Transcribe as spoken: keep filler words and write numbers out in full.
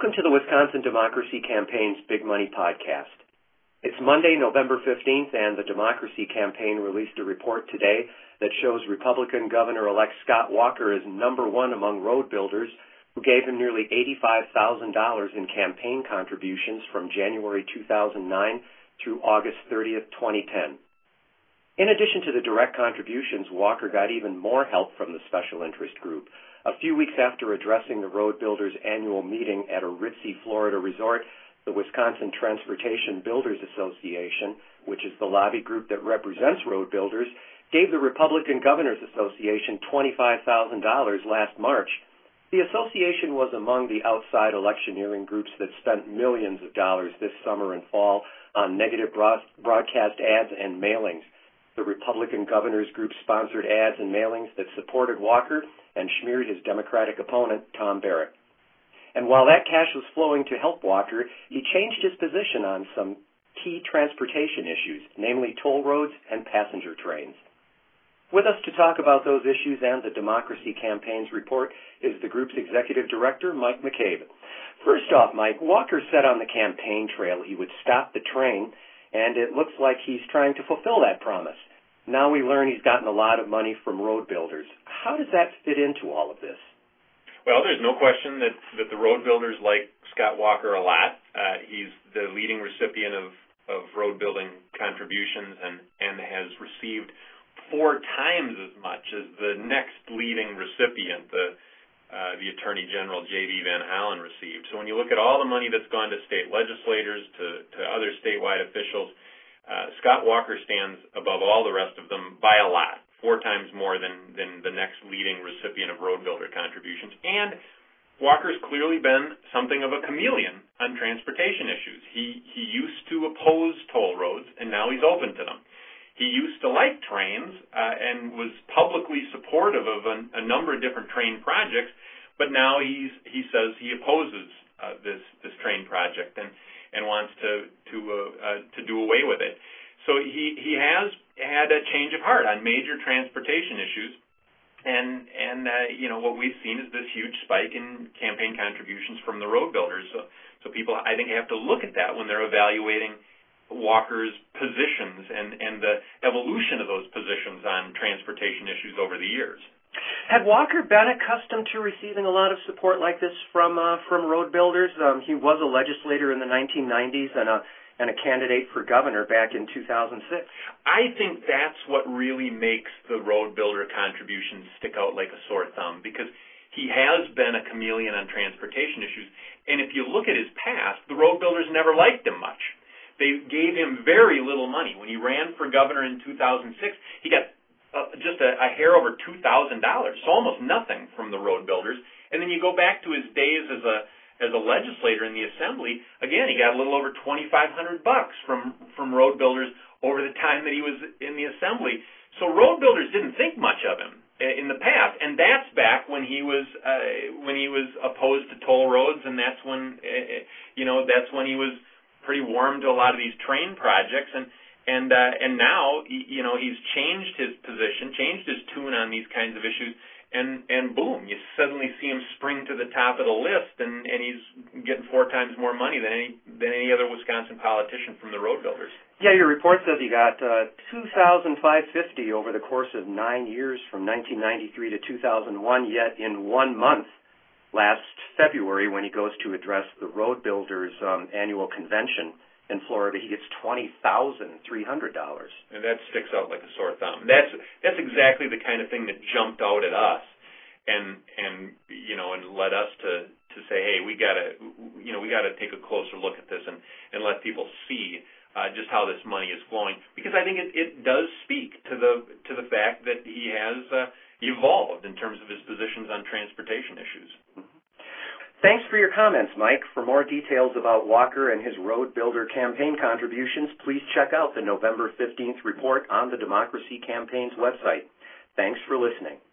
Welcome to the Wisconsin Democracy Campaign's Big Money Podcast. It's Monday, November fifteenth, and the Democracy Campaign released a report today that shows Republican Governor-elect Scott Walker is number one among road builders, who gave him nearly eighty-five thousand dollars in campaign contributions from January two thousand nine through August thirtieth, twenty ten. In addition to the direct contributions, Walker got even more help from the special interest group. A few weeks after addressing the road builders' annual meeting at a ritzy Florida resort, the Wisconsin Transportation Builders Association, which is the lobby group that represents road builders, gave the Republican Governors Association twenty-five thousand dollars last March. The association was among the outside electioneering groups that spent millions of dollars this summer and fall on negative broadcast ads and mailings. The Republican Governors Group sponsored ads and mailings that supported Walker and smeared his Democratic opponent, Tom Barrett. And while that cash was flowing to help Walker, he changed his position on some key transportation issues, namely toll roads and passenger trains. With us to talk about those issues and the Democracy Campaign's report is the group's executive director, Mike McCabe. First off, Mike, Walker said on the campaign trail he would stop the train, and it looks like he's trying to fulfill that promise. Now we learn he's gotten a lot of money from road builders. How does that fit into all of this? Well, there's no question that, that the road builders like Scott Walker a lot. Uh, he's the leading recipient of, of road building contributions and, and has received four times as much as the next leading recipient, the uh, the Attorney General J D Van Hollen received. So when you look at all the money that's gone to state legislators, to, to other statewide officials, uh, Scott Walker stands above all the rest of them by a lot, four times more than, than the next leading recipient of road builder contributions. And Walker's clearly been something of a chameleon on transportation issues. He, he used to oppose toll roads, and now he's open to them. He used to like trains uh, and was publicly supportive of a, a number of different train projects, but now he's, he says he opposes uh, this this train project and, and wants to to uh, uh, to do away with it. So he, he has had a change of heart on major transportation issues, and and uh, you know what we've seen is this huge spike in campaign contributions from the road builders. So so people I think have to look at that when they're evaluating Walker's positions and, and the evolution of those positions on transportation issues over the years. Had Walker been accustomed to receiving a lot of support like this from uh, from road builders? Um, he was a legislator in the nineteen nineties and a and a candidate for governor back in two thousand six. I think that's what really makes the road builder contributions stick out like a sore thumb, because he has been a chameleon on transportation issues. And if you look at his past, the road builders never liked him much. They gave him very little money. When he ran for governor in two thousand six, he got uh, just a, a hair over two thousand dollars, so almost nothing from the road builders. And then you go back to his days as a as a legislator in the assembly. Again, he got a little over twenty-five hundred bucks from from road builders over the time that he was in the assembly. So road builders didn't think much of him in the past, and that's back when he was uh, when he was opposed to toll roads, and that's when uh, you know that's when he was pretty warm to a lot of these train projects, and and uh, and now you know he's changed his position, changed his tune on these kinds of issues, and and boom, you suddenly see him spring to the top of the list, and, and he's getting four times more money than any than any other Wisconsin politician from the road builders. Yeah, your report says he got uh, two thousand five hundred fifty dollars over the course of nine years from nineteen ninety-three to two thousand one. Yet in one month, last February, when he goes to address the road builders' um, annual convention in Florida, he gets twenty thousand three hundred dollars. And that sticks out like a sore thumb. That's that's exactly the kind of thing that jumped out at us, and and you know, and led us to, to say, hey, we gotta you know we gotta take a closer look at this and, and let people see uh, just how this money is flowing, because I think it, it does speak to the to the fact that he has uh, evolved in terms of his positions on transportation issues. Thanks for your comments, Mike. For more details about Walker and his road builder campaign contributions, please check out the November fifteenth report on the Democracy Campaign's website. Thanks for listening.